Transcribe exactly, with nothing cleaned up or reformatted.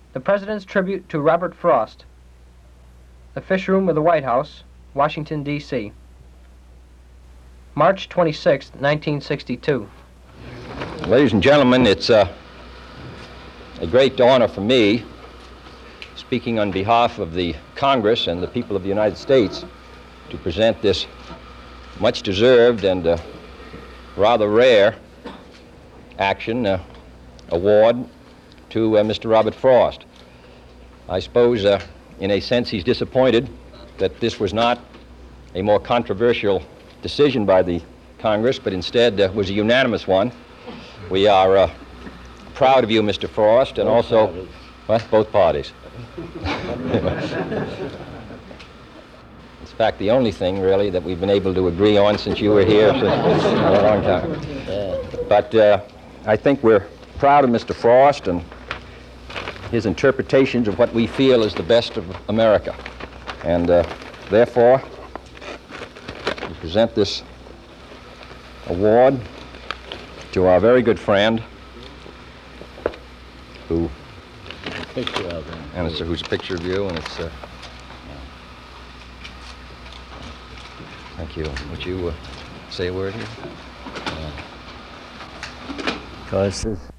The President's Tribute to Robert Frost. The Fish Room of the White House, Washington, D C March twenty-sixth, nineteen sixty-two. Ladies and gentlemen, it's uh, a great honor for me, speaking on behalf of the Congress and the people of the United States, to present this much deserved and uh, rather rare action, uh, award, to uh, Mister Robert Frost. I suppose, uh, in a sense, he's disappointed that this was not a more controversial decision by the Congress, but instead uh, was a unanimous one. We are uh, proud of you, Mister Frost, and Both also, parties. well, both parties. In fact, the only thing, really, that we've been able to agree on since you were here for a long time. Yeah. But uh, I think we're proud of Mister Frost and his interpretations of what we feel is the best of America. And uh, therefore, we present this award to our very good friend, who, Picture of him. and it's a, whose picture of you, and it's, uh, thank you. Would you uh, say a word here? Because this